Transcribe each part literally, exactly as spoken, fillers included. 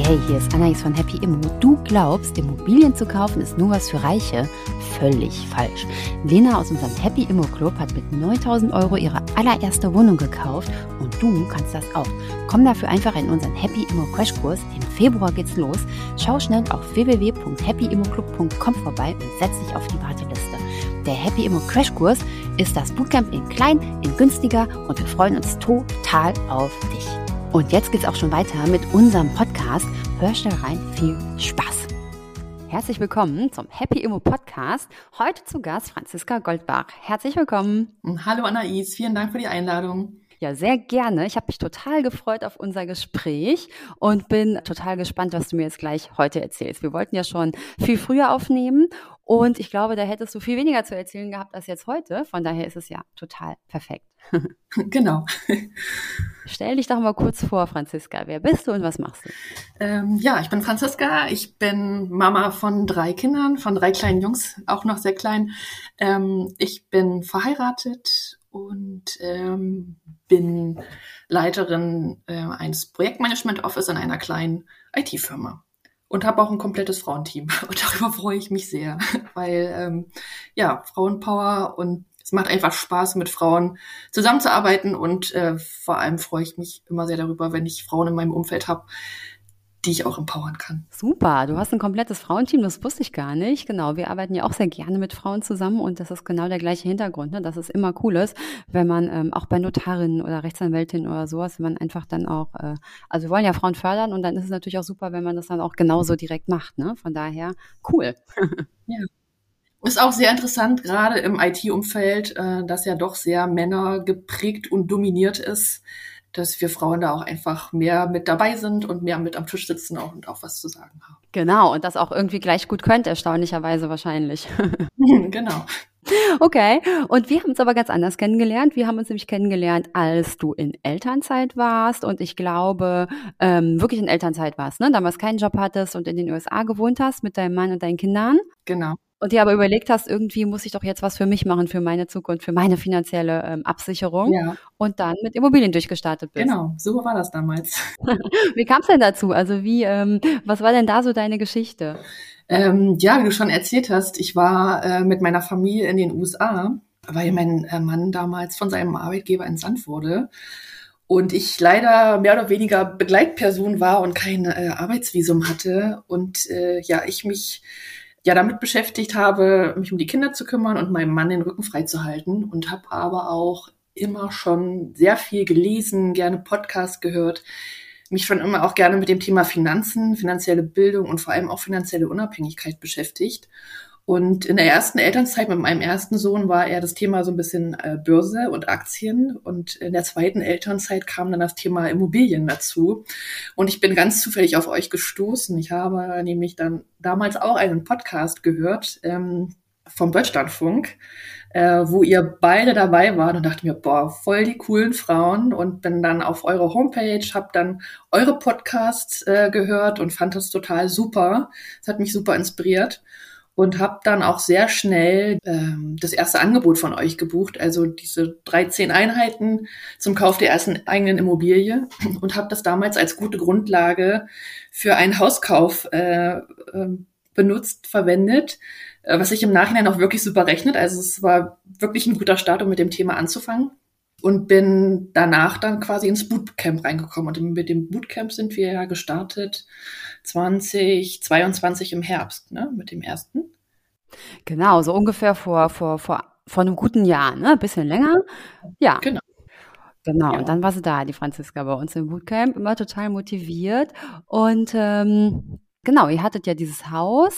hey, hier ist Anais von Happy Immo. Du glaubst, Immobilien zu kaufen ist nur was für Reiche? Völlig falsch. Lena aus unserem Happy Immo Club hat mit neuntausend Euro ihre allererste Wohnung gekauft und du kannst das auch. Komm dafür einfach in unseren Happy Immo Crashkurs. Im Februar geht's los. Schau schnell auf w w w punkt happy immo club punkt com vorbei und setz dich auf die Warteliste. Der Happy Immo Crashkurs ist das Bootcamp in klein, in günstiger und wir freuen uns total auf dich. Und jetzt geht's auch schon weiter mit unserem Podcast. Hör schnell rein, viel Spaß! Herzlich willkommen zum Happy Immo Podcast. Heute zu Gast Franziska Goldbach. Herzlich willkommen. Hallo Anais, vielen Dank für die Einladung. Ja, sehr gerne. Ich habe mich total gefreut auf unser Gespräch und bin total gespannt, was du mir jetzt gleich heute erzählst. Wir wollten ja schon viel früher aufnehmen und ich glaube, da hättest du viel weniger zu erzählen gehabt als jetzt heute. Von daher ist es ja total perfekt. Genau. Stell dich doch mal kurz vor, Franziska. Wer bist du und was machst du? Ähm, ja, ich bin Franziska. Ich bin Mama von drei Kindern, von drei kleinen Jungs, auch noch sehr klein. Ähm, ich bin verheiratet und ähm, bin Leiterin äh, eines Projektmanagement-Office in einer kleinen I T-Firma. Und habe auch ein komplettes Frauenteam. Und darüber freue ich mich sehr, weil ähm, ja, Frauenpower und es macht einfach Spaß, mit Frauen zusammenzuarbeiten und äh, vor allem freue ich mich immer sehr darüber, wenn ich Frauen in meinem Umfeld habe, die ich auch empowern kann. Super, du hast ein komplettes Frauenteam, das wusste ich gar nicht. Genau, wir arbeiten ja auch sehr gerne mit Frauen zusammen und das ist genau der gleiche Hintergrund, ne? Dass es immer cool ist, wenn man ähm, auch bei Notarinnen oder Rechtsanwältinnen oder sowas, wenn man einfach dann auch, äh, also wir wollen ja Frauen fördern und dann ist es natürlich auch super, wenn man das dann auch genauso direkt macht, ne? Von daher, cool. Ja. Ist auch sehr interessant, gerade im I T-Umfeld, äh, das ja doch sehr männergeprägt und dominiert ist, dass wir Frauen da auch einfach mehr mit dabei sind und mehr mit am Tisch sitzen auch und auch was zu sagen haben. Genau, und das auch irgendwie gleich gut könnt, erstaunlicherweise wahrscheinlich. Genau. Okay, und wir haben uns aber ganz anders kennengelernt. Wir haben uns nämlich kennengelernt, als du in Elternzeit warst und ich glaube, ähm, wirklich in Elternzeit warst, ne? Damals keinen Job hattest und in den U S A gewohnt hast mit deinem Mann und deinen Kindern. Genau. Und dir aber überlegt hast, irgendwie muss ich doch jetzt was für mich machen, für meine Zukunft, für meine finanzielle ähm, Absicherung. Ja. Und dann mit Immobilien durchgestartet bist. Genau, so war das damals. Wie kam es denn dazu? Also wie, ähm, was war denn da so deine Geschichte? Ähm, ja, wie du schon erzählt hast, ich war äh, mit meiner Familie in den U S A, weil mein äh, Mann damals von seinem Arbeitgeber entsandt wurde. Und ich leider mehr oder weniger Begleitperson war und kein äh, Arbeitsvisum hatte. Und äh, ja, ich mich ja damit beschäftigt habe, mich um die Kinder zu kümmern und meinem Mann den Rücken frei zu halten und habe aber auch immer schon sehr viel gelesen, gerne Podcasts gehört, mich schon immer auch gerne mit dem Thema Finanzen, finanzielle Bildung und vor allem auch finanzielle Unabhängigkeit beschäftigt. Und in der ersten Elternzeit mit meinem ersten Sohn war eher das Thema so ein bisschen äh, Börse und Aktien. Und in der zweiten Elternzeit kam dann das Thema Immobilien dazu. Und ich bin ganz zufällig auf euch gestoßen. Ich habe nämlich dann damals auch einen Podcast gehört ähm, vom Deutschlandfunk, äh, wo ihr beide dabei wart und dachte mir, boah, voll die coolen Frauen. Und bin dann auf eure Homepage, habe dann eure Podcasts äh, gehört und fand das total super. Das hat mich super inspiriert. Und habe dann auch sehr schnell ähm, das erste Angebot von euch gebucht, also diese dreizehn Einheiten zum Kauf der ersten eigenen Immobilie und habe das damals als gute Grundlage für einen Hauskauf äh, äh, benutzt, verwendet, äh, was sich im Nachhinein auch wirklich super rechnet. Also es war wirklich ein guter Start, um mit dem Thema anzufangen. Und bin danach dann quasi ins Bootcamp reingekommen. Und mit dem Bootcamp sind wir ja gestartet zwanzig zweiundzwanzig im Herbst, ne, mit dem ersten. Genau, so ungefähr vor, vor, vor, vor einem guten Jahr, ne, ein bisschen länger. Ja. Genau. Genau, Ja. Und dann war sie da, die Franziska, bei uns im Bootcamp, immer total motiviert. Und ähm, genau, ihr hattet ja dieses Haus.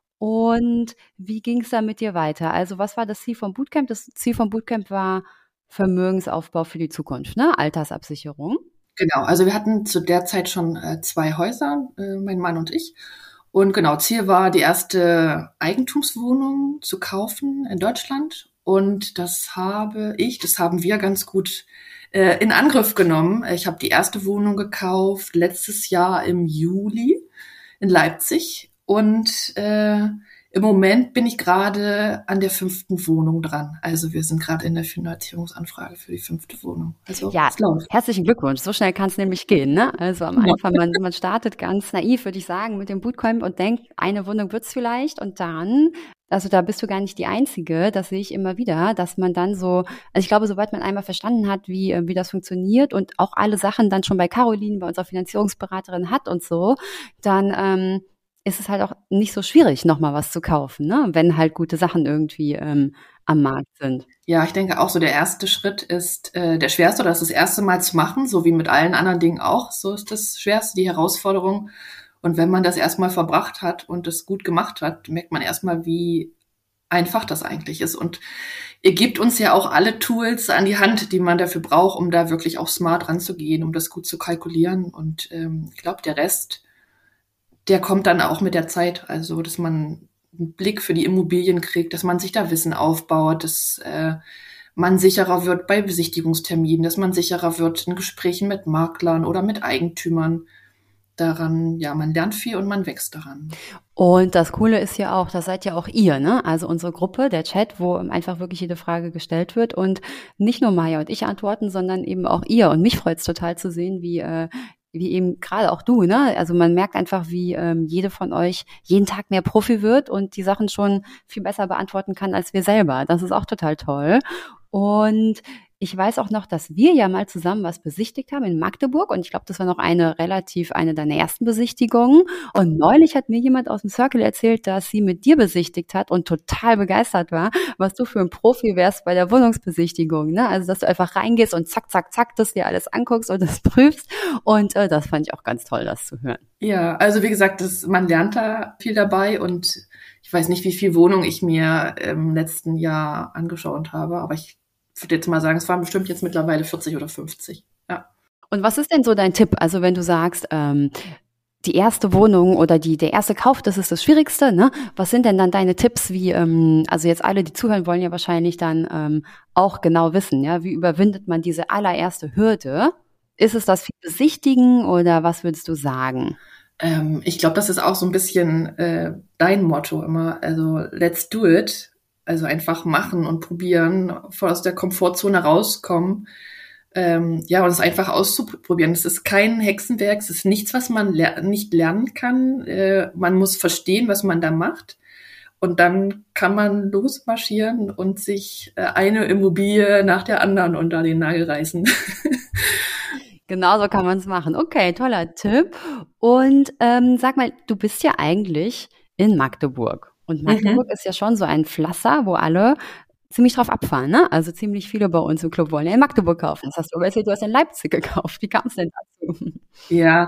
Und wie ging es da mit dir weiter? Also was war das Ziel vom Bootcamp? Das Ziel vom Bootcamp war Vermögensaufbau für die Zukunft, ne? Altersabsicherung. Genau, also wir hatten zu der Zeit schon äh, zwei Häuser, äh, mein Mann und ich. Und genau, Ziel war, die erste Eigentumswohnung zu kaufen in Deutschland. Und das habe ich, das haben wir ganz gut äh, in Angriff genommen. Ich habe die erste Wohnung gekauft letztes Jahr im Juli in Leipzig. Und äh, Im Moment bin ich gerade an der fünften Wohnung dran. Also wir sind gerade in der Finanzierungsanfrage für die fünfte Wohnung. Also Ja, es läuft. herzlichen Glückwunsch. So schnell kann es nämlich gehen, ne? Also am Ja. Anfang, man, man startet ganz naiv, würde ich sagen, mit dem Bootcamp und denkt, eine Wohnung wird's vielleicht und dann, also da bist du gar nicht die Einzige, das sehe ich immer wieder, dass man dann so, also ich glaube, sobald man einmal verstanden hat, wie, äh, wie das funktioniert und auch alle Sachen dann schon bei Caroline, bei unserer Finanzierungsberaterin hat und so, dann ähm, ist es halt auch nicht so schwierig, nochmal was zu kaufen, ne? Wenn halt gute Sachen irgendwie ähm, am Markt sind. Ja, ich denke auch so, der erste Schritt ist äh, der schwerste, oder das ist das erste Mal zu machen, so wie mit allen anderen Dingen auch. So ist das Schwerste, die Herausforderung. Und wenn man das erstmal verbracht hat und es gut gemacht hat, merkt man erstmal, wie einfach das eigentlich ist. Und ihr gebt uns ja auch alle Tools an die Hand, die man dafür braucht, um da wirklich auch smart ranzugehen, um das gut zu kalkulieren. Und ähm, ich glaube, der Rest, der kommt dann auch mit der Zeit. Also, dass man einen Blick für die Immobilien kriegt, dass man sich da Wissen aufbaut, dass äh, man sicherer wird bei Besichtigungsterminen, dass man sicherer wird in Gesprächen mit Maklern oder mit Eigentümern. Daran, ja, man lernt viel und man wächst daran. Und das Coole ist ja auch, das seid ja auch ihr, ne? Also unsere Gruppe, der Chat, wo einfach wirklich jede Frage gestellt wird und nicht nur Maya und ich antworten, sondern eben auch ihr. Und mich freut es total zu sehen, wie äh, wie eben gerade auch du, ne? Also man merkt einfach, wie ähm, jede von euch jeden Tag mehr Profi wird und die Sachen schon viel besser beantworten kann als wir selber. Das ist auch total toll. Und ich weiß auch noch, dass wir ja mal zusammen was besichtigt haben in Magdeburg und ich glaube, das war noch eine relativ, eine deiner ersten Besichtigungen. Und neulich hat mir jemand aus dem Circle erzählt, dass sie mit dir besichtigt hat und total begeistert war, was du für ein Profi wärst bei der Wohnungsbesichtigung, ne? Also, dass du einfach reingehst und zack, zack, zack, das dir alles anguckst und das prüfst. Und äh, das fand ich auch ganz toll, das zu hören. Ja, also wie gesagt, das, man lernt da viel dabei und ich weiß nicht, wie viel Wohnungen ich mir im letzten Jahr angeschaut habe, aber ich würde jetzt mal sagen, es waren bestimmt jetzt mittlerweile vierzig oder fünfzig. Ja. Und was ist denn so dein Tipp? Also wenn du sagst, ähm, die erste Wohnung oder die der erste Kauf, das ist das Schwierigste, ne? Was sind denn dann deine Tipps, wie, ähm, also jetzt alle, die zuhören, wollen ja wahrscheinlich dann ähm, auch genau wissen, ja, wie überwindet man diese allererste Hürde? Ist es das viel Besichtigen oder was würdest du sagen? Ähm, ich glaube, das ist auch so ein bisschen äh, dein Motto immer, also let's do it. Also einfach machen und probieren, voll aus der Komfortzone rauskommen. Ähm, ja, und es einfach auszuprobieren. Es ist kein Hexenwerk, es ist nichts, was man ler- nicht lernen kann. Äh, man muss verstehen, was man da macht. Und dann kann man losmarschieren und sich äh, eine Immobilie nach der anderen unter den Nagel reißen. Genau so kann man es machen. Okay, toller Tipp. Und ähm, sag mal, du bist ja eigentlich in Magdeburg. Und Magdeburg Mhm. ist ja schon so ein Pflaster, wo alle ziemlich drauf abfahren, ne? Also ziemlich viele bei uns im Club wollen ja in Magdeburg kaufen. Das hast du aber erzählt, du hast in Leipzig gekauft. Wie kam es denn dazu? Ja,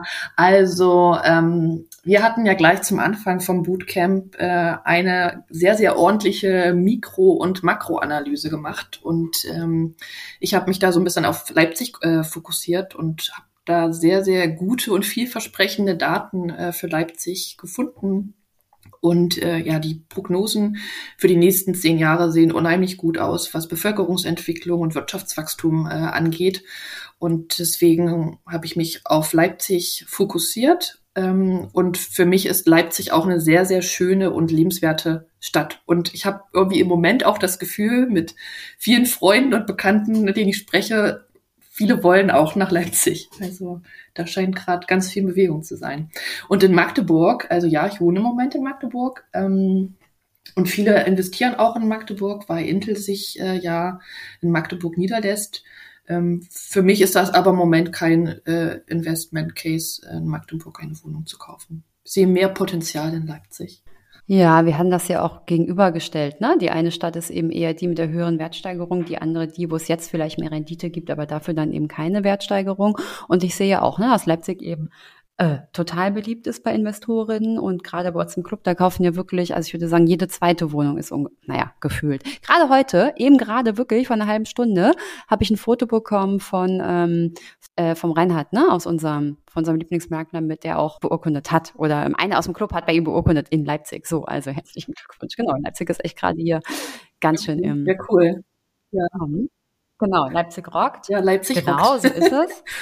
also ähm, wir hatten ja gleich zum Anfang vom Bootcamp äh, eine sehr, sehr ordentliche Mikro- und Makroanalyse gemacht. Und ähm, ich habe mich da so ein bisschen auf Leipzig äh, fokussiert und habe da sehr, sehr gute und vielversprechende Daten äh, für Leipzig gefunden. Und äh, ja, die Prognosen für die nächsten zehn Jahre sehen unheimlich gut aus, was Bevölkerungsentwicklung und Wirtschaftswachstum äh, angeht. Und deswegen habe ich mich auf Leipzig fokussiert. Ähm, und für mich ist Leipzig auch eine sehr, sehr schöne und lebenswerte Stadt. Und ich habe irgendwie im Moment auch das Gefühl, mit vielen Freunden und Bekannten, mit denen ich spreche, viele wollen auch nach Leipzig. Also da scheint gerade ganz viel Bewegung zu sein. Und in Magdeburg, also ja, ich wohne im Moment in Magdeburg, ähm, und viele investieren auch in Magdeburg, weil Intel sich äh, ja in Magdeburg niederlässt. Ähm, für mich ist das aber im Moment kein äh, Investment Case, in Magdeburg eine Wohnung zu kaufen. Ich sehe mehr Potenzial in Leipzig. Ja, wir haben das ja auch gegenübergestellt, ne? Die eine Stadt ist eben eher die mit der höheren Wertsteigerung, die andere die, wo es jetzt vielleicht mehr Rendite gibt, aber dafür dann eben keine Wertsteigerung. Und ich sehe ja auch, ne, dass Leipzig eben äh, total beliebt ist bei Investorinnen und gerade bei uns im Club, da kaufen ja wirklich, also ich würde sagen, jede zweite Wohnung ist, unge- naja, gefühlt. Gerade heute, eben gerade wirklich vor einer halben Stunde, habe ich ein Foto bekommen von ähm, äh, vom Reinhard, ne, aus unserem, von unserem Lieblingsmakler, mit der auch beurkundet hat. Oder ähm, einer aus dem Club hat bei ihm beurkundet in Leipzig. So, also herzlichen Glückwunsch. Genau, Leipzig ist echt gerade hier ganz schön Ja, im cool. Ja, Kommen. Genau, Leipzig rockt. ja, Leipzig Genau, rockt. so ist es.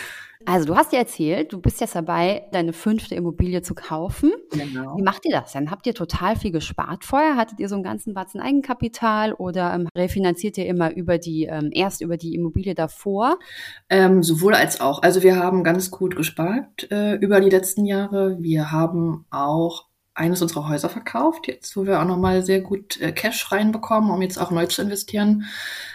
Also du hast ja erzählt, du bist jetzt dabei, deine fünfte Immobilie zu kaufen. Genau. Wie macht ihr das denn? Habt ihr total viel gespart vorher? Hattet ihr so einen ganzen Batzen Eigenkapital oder ähm, refinanziert ihr immer über die, ähm, erst über die Immobilie davor? Ähm, sowohl als auch. Also wir haben ganz gut gespart äh, über die letzten Jahre. Wir haben auch eines unserer Häuser verkauft, jetzt wo wir auch nochmal sehr gut äh, Cash reinbekommen, um jetzt auch neu zu investieren.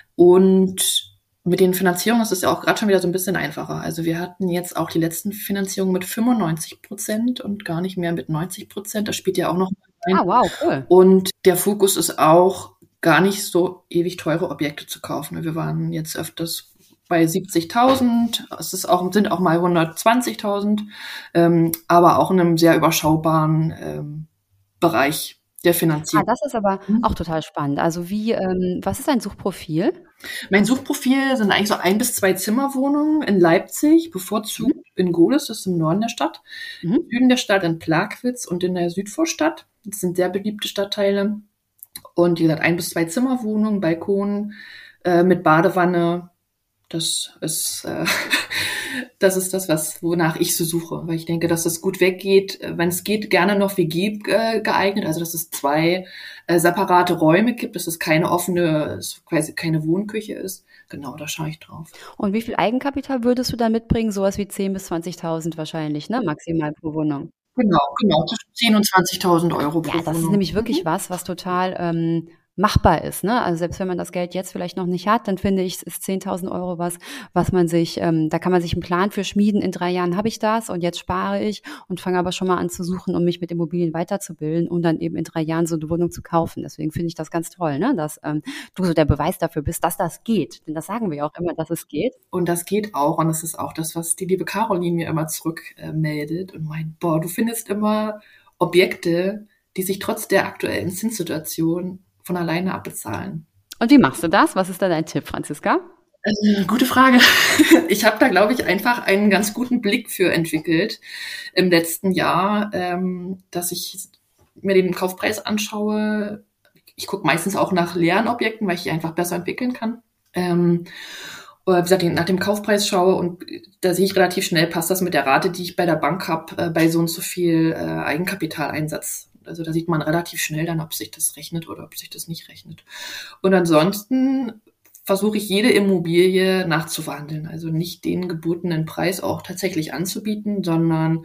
Und mit den Finanzierungen ist es ja auch gerade schon wieder so ein bisschen einfacher. Also wir hatten jetzt auch die letzten Finanzierungen mit fünfundneunzig Prozent und gar nicht mehr mit neunzig Prozent. Das spielt ja auch noch mit rein. Ah, wow, cool. Und der Fokus ist auch, gar nicht so ewig teure Objekte zu kaufen. Wir waren jetzt öfters bei siebzigtausend. Es ist auch, sind auch mal hundertzwanzigtausend, ähm, aber auch in einem sehr überschaubaren ähm, Bereich der Ah, Finanzierung. das ist aber auch total spannend. Also wie, ähm, was ist dein Suchprofil? Mein Suchprofil sind eigentlich so ein bis zwei Zimmerwohnungen in Leipzig, bevorzugt in Gohlis, das ist im Norden der Stadt, Mhm. im Süden der Stadt in Plagwitz und in der Südvorstadt. Das sind sehr beliebte Stadtteile. Und wie gesagt, ein bis zwei Zimmerwohnungen, Balkon äh, mit Badewanne. Das ist, äh, das ist das, was, wonach ich so suche, weil ich denke, dass es gut weggeht, äh, wenn es geht, gerne noch W G äh, geeignet, also dass es zwei äh, separate Räume gibt, dass es keine offene, es quasi keine Wohnküche ist. Genau, da schaue ich drauf. Und wie viel Eigenkapital würdest du da mitbringen? Sowas wie zehntausend bis zwanzigtausend wahrscheinlich, ne? Maximal pro Wohnung. Genau, genau, zwischen zehntausend und zwanzigtausend Euro pro Ja, das ist Wohnung. nämlich wirklich was, was total ähm, machbar ist, ne? Also selbst wenn man das Geld jetzt vielleicht noch nicht hat, dann finde ich, ist zehntausend Euro was, was man sich, ähm, da kann man sich einen Plan für schmieden. In drei Jahren habe ich das und jetzt spare ich und fange aber schon mal an zu suchen, um mich mit Immobilien weiterzubilden, um dann eben in drei Jahren so eine Wohnung zu kaufen. Deswegen finde ich das ganz toll, ne? Dass ähm, du so der Beweis dafür bist, dass das geht. Denn das sagen wir ja auch immer, dass es geht. Und das geht auch. Und das ist auch das, was die liebe Caroline mir immer zurückmeldet äh, meldet und meint, boah, du findest immer Objekte, die sich trotz der aktuellen Zinssituation von alleine abbezahlen. Und wie machst du das? Was ist da dein Tipp, Franziska? Äh, gute Frage. Ich habe da, glaube ich, einfach einen ganz guten Blick für entwickelt im letzten Jahr, ähm, dass ich mir den Kaufpreis anschaue. Ich gucke meistens auch nach leeren Objekten, weil ich die einfach besser entwickeln kann. Ähm, oder wie gesagt, nach dem Kaufpreis schaue und da sehe ich relativ schnell, passt das mit der Rate, die ich bei der Bank habe, äh, bei so und so viel äh, Eigenkapitaleinsatz. Also da sieht man relativ schnell dann, ob sich das rechnet oder ob sich das nicht rechnet. Und ansonsten versuche ich jede Immobilie nachzuverhandeln. Also nicht den gebotenen Preis auch tatsächlich anzubieten, sondern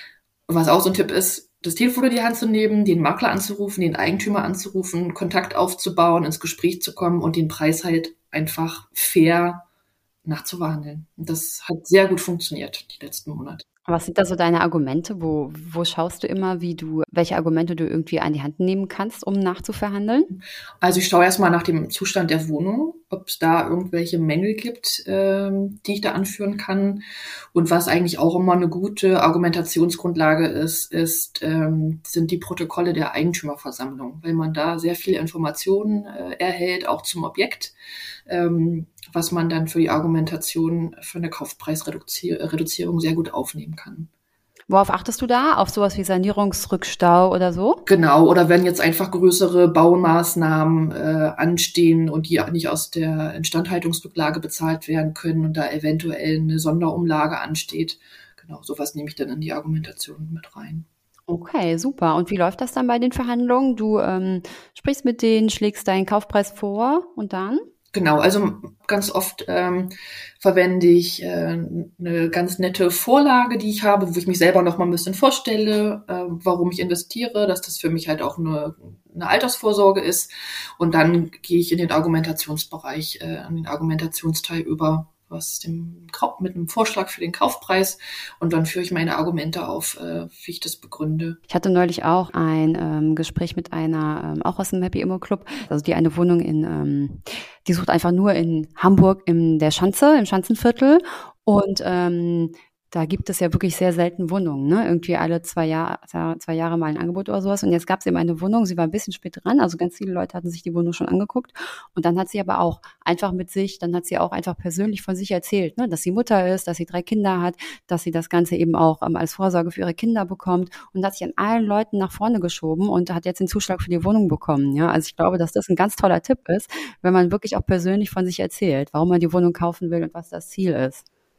was auch so ein Tipp ist, das Telefon in die Hand zu nehmen, den Makler anzurufen, den Eigentümer anzurufen, Kontakt aufzubauen, ins Gespräch zu kommen und den Preis halt einfach fair nachzuverhandeln. Und das hat sehr gut funktioniert die letzten Monate. Was sind da so deine Argumente? Wo, wo schaust du immer, wie du, welche Argumente du irgendwie an die Hand nehmen kannst, um nachzuverhandeln? Also ich schaue erstmal nach dem Zustand der Wohnung, ob es da irgendwelche Mängel gibt, ähm, die ich da anführen kann. Und was eigentlich auch immer eine gute Argumentationsgrundlage ist, ist ähm, sind die Protokolle der Eigentümerversammlung, weil man da sehr viele Informationen äh, erhält, auch zum Objekt, ähm, was man dann für die Argumentation für eine Kaufpreisreduzierung sehr gut aufnehmen kann. Worauf achtest du da? Auf sowas wie Sanierungsrückstau oder so? Genau, oder wenn jetzt einfach größere Baumaßnahmen äh, anstehen und die nicht aus der Instandhaltungsrücklage bezahlt werden können und da eventuell eine Sonderumlage ansteht. Genau, sowas nehme ich dann in die Argumentation mit rein. Okay, super. Und wie läuft das dann bei den Verhandlungen? Du ähm, sprichst mit denen, schlägst deinen Kaufpreis vor und dann? Genau, also ganz oft ähm, verwende ich äh, eine ganz nette Vorlage, die ich habe, wo ich mich selber noch mal ein bisschen vorstelle, äh, warum ich investiere, dass das für mich halt auch eine, eine Altersvorsorge ist. Und dann gehe ich in den Argumentationsbereich, äh, an den Argumentationsteil über, was dem mit einem Vorschlag für den Kaufpreis, und dann führe ich meine Argumente auf, äh, wie ich das begründe. Ich hatte neulich auch ein ähm, Gespräch mit einer, ähm, auch aus dem Happy Immo Club, also die eine Wohnung in, ähm, die sucht einfach nur in Hamburg in der Schanze, im Schanzenviertel, und ähm, da gibt es ja wirklich sehr selten Wohnungen, ne? Irgendwie alle zwei Jahre, zwei Jahre mal ein Angebot oder sowas. Und jetzt gab es eben eine Wohnung, sie war ein bisschen spät dran, also ganz viele Leute hatten sich die Wohnung schon angeguckt. Und dann hat sie aber auch einfach mit sich, dann hat sie auch einfach persönlich von sich erzählt, ne? Dass sie Mutter ist, dass sie drei Kinder hat, dass sie das Ganze eben auch ähm, als Vorsorge für ihre Kinder bekommt, und hat sich an allen Leuten nach vorne geschoben und hat jetzt den Zuschlag für die Wohnung bekommen. Ja, also ich glaube, dass das ein ganz toller Tipp ist, wenn man wirklich auch persönlich von sich erzählt, warum man die Wohnung kaufen will und was das Ziel ist.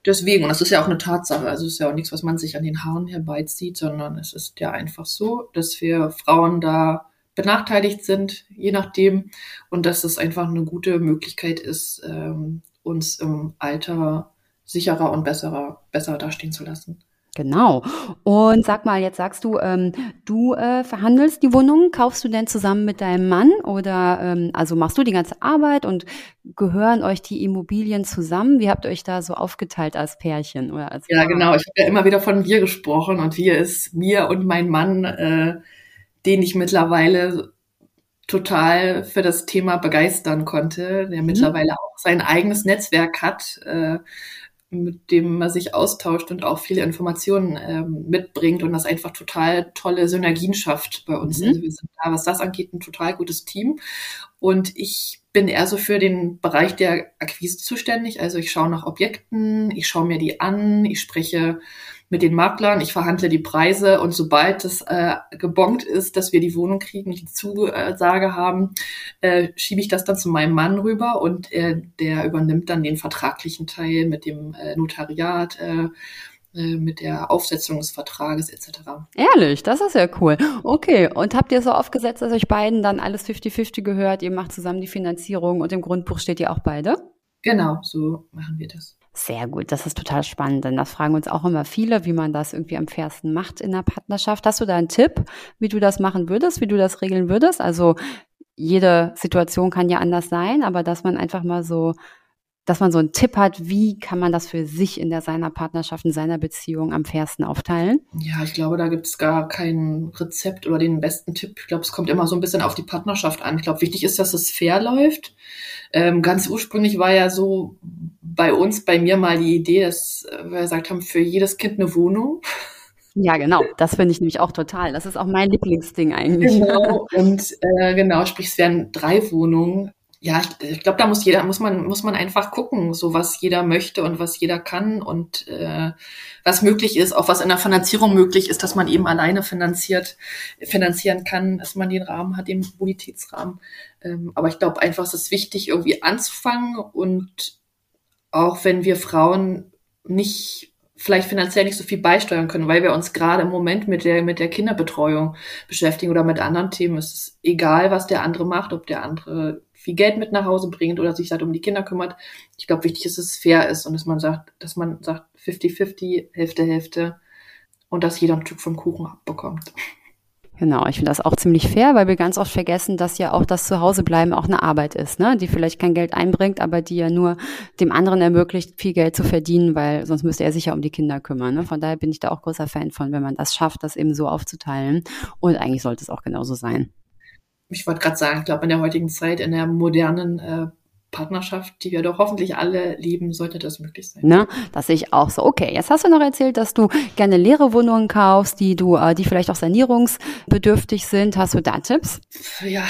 Deswegen, und das ist ja auch eine Tatsache, also es ist ja auch nichts, was man sich an den Haaren herbeizieht, sondern es ist ja einfach so, dass wir Frauen da benachteiligt sind, je nachdem, und dass es einfach eine gute Möglichkeit ist, ähm, uns im Alter sicherer und besserer, besser dastehen zu lassen. Genau. Und sag mal, jetzt sagst du, ähm, du äh, verhandelst die Wohnung. Kaufst du denn zusammen mit deinem Mann oder ähm, also machst du die ganze Arbeit und gehören euch die Immobilien zusammen? Wie habt ihr euch da so aufgeteilt als Pärchen oder als Ja, Paar? genau. Ich habe ja immer wieder von wir gesprochen und wir ist mir und mein Mann, äh, den ich mittlerweile total für das Thema begeistern konnte, der Mhm. mittlerweile auch sein eigenes Netzwerk hat, äh, mit dem man sich austauscht und auch viele Informationen ähm, mitbringt und das einfach total tolle Synergien schafft bei uns. Mhm. Also wir sind da, was das angeht, ein total gutes Team. Und ich bin eher so für den Bereich der Akquise zuständig. Also ich schaue nach Objekten, ich schaue mir die an, ich spreche mit den Maklern, ich verhandle die Preise und sobald es äh, gebongt ist, dass wir die Wohnung kriegen, die Zusage haben, äh, schiebe ich das dann zu meinem Mann rüber und äh, der übernimmt dann den vertraglichen Teil mit dem äh, Notariat, äh, äh, mit der Aufsetzung des Vertrages et cetera. Ehrlich, das ist ja cool. Okay, und habt ihr so aufgesetzt, dass euch beiden dann alles fifty fifty gehört? Ihr macht zusammen die Finanzierung und im Grundbuch steht ihr auch beide? Genau, so machen wir das. Sehr gut, das ist total spannend, denn das fragen uns auch immer viele, wie man das irgendwie am fairsten macht in der Partnerschaft. Hast du da einen Tipp, wie du das machen würdest, wie du das regeln würdest? Also jede Situation kann ja anders sein, aber dass man einfach mal so, dass man so einen Tipp hat, wie kann man das für sich in der seiner Partnerschaft, in seiner Beziehung am fairsten aufteilen? Ja, ich glaube, da gibt es gar kein Rezept oder den besten Tipp. Ich glaube, es kommt immer so ein bisschen auf die Partnerschaft an. Ich glaube, wichtig ist, dass es fair läuft. Ähm, ganz ursprünglich war ja so bei uns, bei mir mal die Idee, dass wir gesagt haben, für jedes Kind eine Wohnung. Ja, genau. Das finde ich nämlich auch total. Das ist auch mein Lieblingsding eigentlich. Genau. Und äh, genau, sprich, es wären drei Wohnungen. Ja, ich, ich glaube, da muss jeder, muss man, muss man einfach gucken, so was jeder möchte und was jeder kann und äh, was möglich ist, auch was in der Finanzierung möglich ist, dass man eben alleine finanziert, finanzieren kann, dass man den Rahmen hat, den Mobilitätsrahmen. Ähm, aber ich glaube einfach, es ist wichtig, irgendwie anzufangen und auch wenn wir Frauen nicht vielleicht finanziell nicht so viel beisteuern können, weil wir uns gerade im Moment mit der mit der Kinderbetreuung beschäftigen oder mit anderen Themen. Es ist egal, was der andere macht, ob der andere viel Geld mit nach Hause bringt oder sich halt um die Kinder kümmert. Ich glaube, wichtig ist, dass es fair ist und dass man sagt, dass man sagt fifty fifty, Hälfte, Hälfte und dass jeder ein Stück vom Kuchen abbekommt. Genau, ich finde das auch ziemlich fair, weil wir ganz oft vergessen, dass ja auch das Zuhausebleiben auch eine Arbeit ist, ne? Die vielleicht kein Geld einbringt, aber die ja nur dem anderen ermöglicht, viel Geld zu verdienen, weil sonst müsste er sich ja um die Kinder kümmern. Ne? Von daher bin ich da auch großer Fan von, wenn man das schafft, das eben so aufzuteilen. Und eigentlich sollte es auch genauso sein. Ich wollte gerade sagen, ich glaube, in der heutigen Zeit, in der modernen äh, Partnerschaft, die wir doch hoffentlich alle lieben, sollte das möglich sein. Ne? Das sehe ich auch so. Okay, jetzt hast du noch erzählt, dass du gerne leere Wohnungen kaufst, die du, äh, die vielleicht auch sanierungsbedürftig sind. Hast du da Tipps? Ja,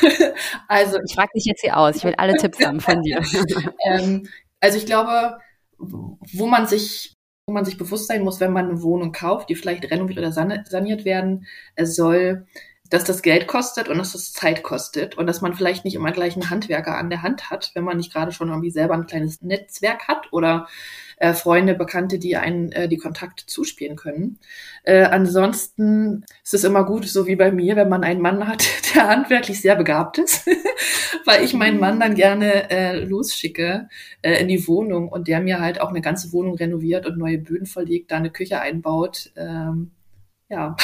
also Ich frage dich jetzt hier aus. Ich will alle Tipps haben von dir. ähm, also ich glaube, wo man sich wo man sich bewusst sein muss, wenn man eine Wohnung kauft, die vielleicht renoviert oder saniert werden soll, dass das Geld kostet und dass das Zeit kostet und dass man vielleicht nicht immer gleich einen Handwerker an der Hand hat, wenn man nicht gerade schon irgendwie selber ein kleines Netzwerk hat oder äh, Freunde, Bekannte, die einen äh, die Kontakte zuspielen können. Äh, ansonsten ist es immer gut, so wie bei mir, wenn man einen Mann hat, der handwerklich sehr begabt ist, weil ich meinen Mann dann gerne äh, losschicke äh, in die Wohnung und der mir halt auch eine ganze Wohnung renoviert und neue Böden verlegt, da eine Küche einbaut. Ähm, ja,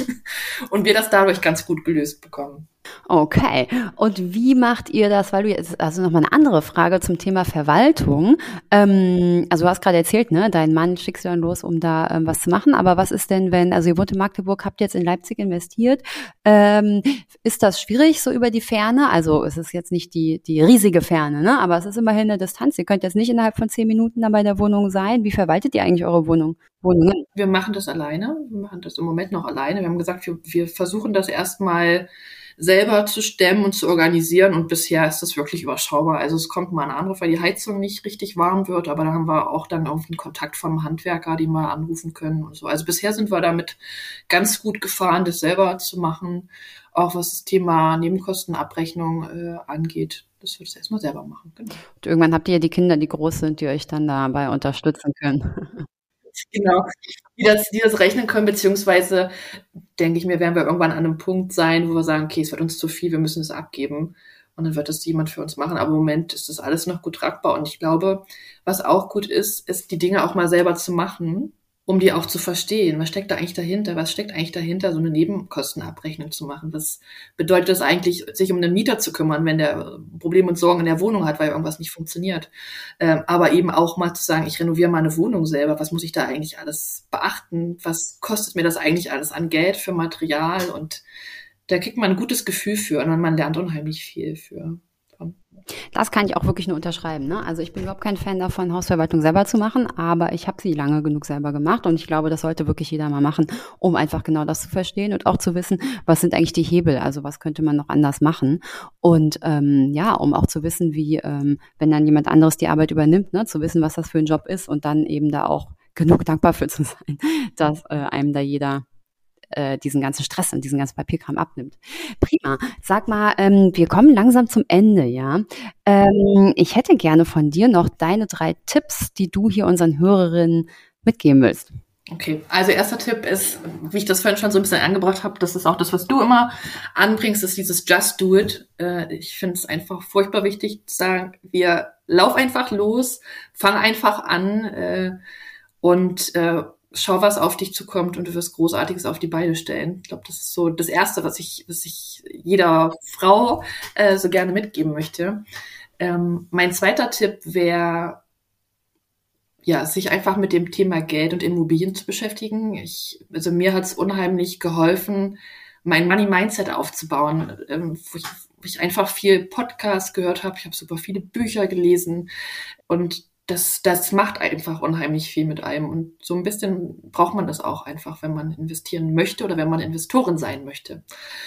und wir das dadurch ganz gut gelöst bekommen. Okay. Und wie macht ihr das? Weil du jetzt, also nochmal eine andere Frage zum Thema Verwaltung. Ähm, also du hast gerade erzählt, ne, dein Mann schickst du dann los, um da ähm, was zu machen. Aber was ist denn, wenn, also ihr wohnt in Magdeburg, habt jetzt in Leipzig investiert. Ähm, ist das schwierig so über die Ferne? Also es ist jetzt nicht die, die riesige Ferne, ne, aber es ist immerhin eine Distanz. Ihr könnt jetzt nicht innerhalb von zehn Minuten dann bei der Wohnung sein. Wie verwaltet ihr eigentlich eure Wohnung? Wohnungen? Wir machen das alleine. Wir machen das im Moment noch alleine. Wir haben gesagt, wir, wir versuchen das erstmal selber zu stemmen und zu organisieren und bisher ist das wirklich überschaubar. Also es kommt mal ein Anruf, weil die Heizung nicht richtig warm wird, aber da haben wir auch dann irgendwie einen Kontakt vom Handwerker, den wir anrufen können und so. Also bisher sind wir damit ganz gut gefahren, das selber zu machen, auch was das Thema Nebenkostenabrechnung äh, angeht. das würdest du erstmal selber machen. Genau. Und irgendwann habt ihr ja die Kinder, die groß sind, die euch dann dabei unterstützen können. Genau, die das, die das rechnen können, beziehungsweise denke ich mir, werden wir irgendwann an einem Punkt sein, wo wir sagen, okay, es wird uns zu viel, wir müssen es abgeben. Und dann wird das jemand für uns machen. Aber im Moment ist das alles noch gut tragbar. Und ich glaube, was auch gut ist, ist, die Dinge auch mal selber zu machen, um die auch zu verstehen. Was steckt da eigentlich dahinter? Was steckt eigentlich dahinter, so eine Nebenkostenabrechnung zu machen? Was bedeutet das eigentlich, sich um einen Mieter zu kümmern, wenn der Probleme und Sorgen in der Wohnung hat, weil irgendwas nicht funktioniert? Ähm, aber eben auch mal zu sagen, ich renoviere meine Wohnung selber. Was muss ich da eigentlich alles beachten? Was kostet mir das eigentlich alles an Geld für Material? Und da kriegt man ein gutes Gefühl für und man lernt unheimlich viel für. Das kann ich auch wirklich nur unterschreiben. Ne? Also ich bin überhaupt kein Fan davon, Hausverwaltung selber zu machen, aber ich habe sie lange genug selber gemacht und ich glaube, das sollte wirklich jeder mal machen, um einfach genau das zu verstehen und auch zu wissen, was sind eigentlich die Hebel, also was könnte man noch anders machen und ähm, ja, um auch zu wissen, wie, ähm, wenn dann jemand anderes die Arbeit übernimmt, ne, zu wissen, was das für ein Job ist und dann eben da auch genug dankbar für zu sein, dass äh, einem da jeder diesen ganzen Stress und diesen ganzen Papierkram abnimmt. Prima. Sag mal, ähm, wir kommen langsam zum Ende, ja. Ähm, ich hätte gerne von dir noch deine drei Tipps, die du hier unseren Hörerinnen mitgeben willst. Okay, also erster Tipp ist, wie ich das vorhin schon so ein bisschen angebracht habe, das ist auch das, was du immer anbringst, ist dieses Just Do It. Äh, ich finde es einfach furchtbar wichtig zu sagen, wir lauf einfach los, fang einfach an äh, und äh, schau, was auf dich zukommt und du wirst Großartiges auf die Beine stellen. Ich glaube, das ist so das Erste, was ich, was ich jeder Frau äh, so gerne mitgeben möchte. Ähm, mein zweiter Tipp wäre, ja, sich einfach mit dem Thema Geld und Immobilien zu beschäftigen. Ich, also mir hat es unheimlich geholfen, mein Money-Mindset aufzubauen, ähm, wo, ich, wo ich einfach viel Podcast gehört habe. Ich habe super viele Bücher gelesen und Das, das macht einfach unheimlich viel mit einem. Und so ein bisschen braucht man das auch einfach, wenn man investieren möchte oder wenn man Investorin sein möchte.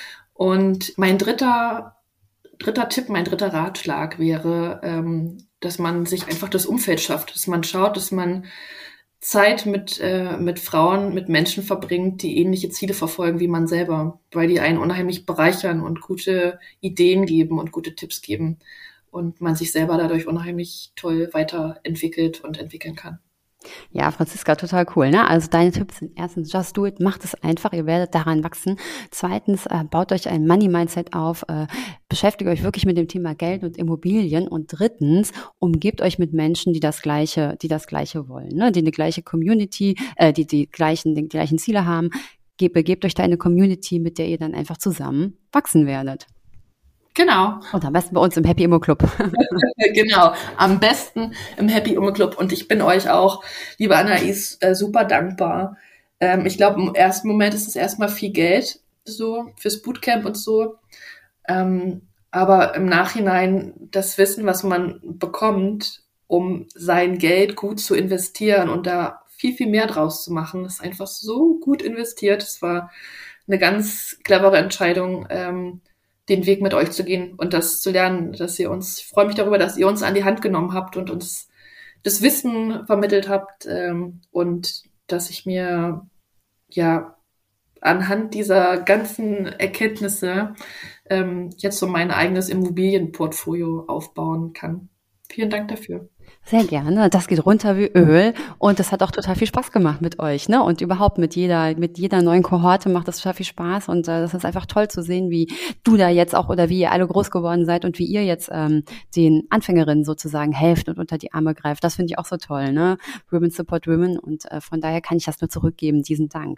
Und mein dritter, dritter Tipp, mein dritter Ratschlag wäre, ähm, dass man sich einfach das Umfeld schafft, dass man schaut, dass man Zeit mit, äh, mit Frauen, mit Menschen verbringt, die ähnliche Ziele verfolgen wie man selber, weil die einen unheimlich bereichern und gute Ideen geben und gute Tipps geben. Und man sich selber dadurch unheimlich toll weiterentwickelt und entwickeln kann. Ja, Franziska, total cool, ne? Also deine Tipps sind erstens, just do it, macht es einfach, ihr werdet daran wachsen. Zweitens, äh, baut euch ein Money-Mindset auf, äh, beschäftigt euch wirklich mit dem Thema Geld und Immobilien. Und drittens, umgebt euch mit Menschen, die das Gleiche, die das Gleiche wollen, ne? Die eine gleiche Community, äh, die die gleichen, die gleichen Ziele haben. Ge- begebt euch da in eine Community, mit der ihr dann einfach zusammen wachsen werdet. Genau. Und am besten bei uns im Happy Immo Club. Genau, am besten im Happy Immo Club. Und ich bin euch auch, liebe Anais, äh, super dankbar. Ähm, ich glaube, im ersten Moment ist es erstmal viel Geld, so fürs Bootcamp und so. Ähm, aber im Nachhinein das Wissen, was man bekommt, um sein Geld gut zu investieren und da viel, viel mehr draus zu machen, ist einfach so gut investiert. Es war eine ganz clevere Entscheidung, ähm, den Weg mit euch zu gehen und das zu lernen, dass ihr uns, ich freue mich darüber, dass ihr uns an die Hand genommen habt und uns das Wissen vermittelt habt ähm, und dass ich mir ja anhand dieser ganzen Erkenntnisse ähm, jetzt so mein eigenes Immobilienportfolio aufbauen kann. Vielen Dank dafür. Sehr gerne. Das geht runter wie Öl und das hat auch total viel Spaß gemacht mit euch, ne? Und überhaupt mit jeder, mit jeder neuen Kohorte macht das total viel Spaß und äh, das ist einfach toll zu sehen, wie du da jetzt auch oder wie ihr alle groß geworden seid und wie ihr jetzt ähm, den Anfängerinnen sozusagen helft und unter die Arme greift. Das finde ich auch so toll, ne? Women support women und äh, von daher kann ich das nur zurückgeben, diesen Dank.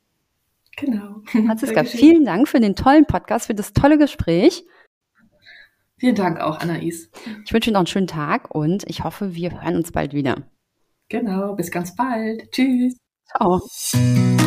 Genau. Franziska, vielen Dank für den tollen Podcast, für das tolle Gespräch. Vielen Dank auch, Anais. Ich wünsche Ihnen noch einen schönen Tag und ich hoffe, wir hören uns bald wieder. Genau, bis ganz bald. Tschüss. Ciao.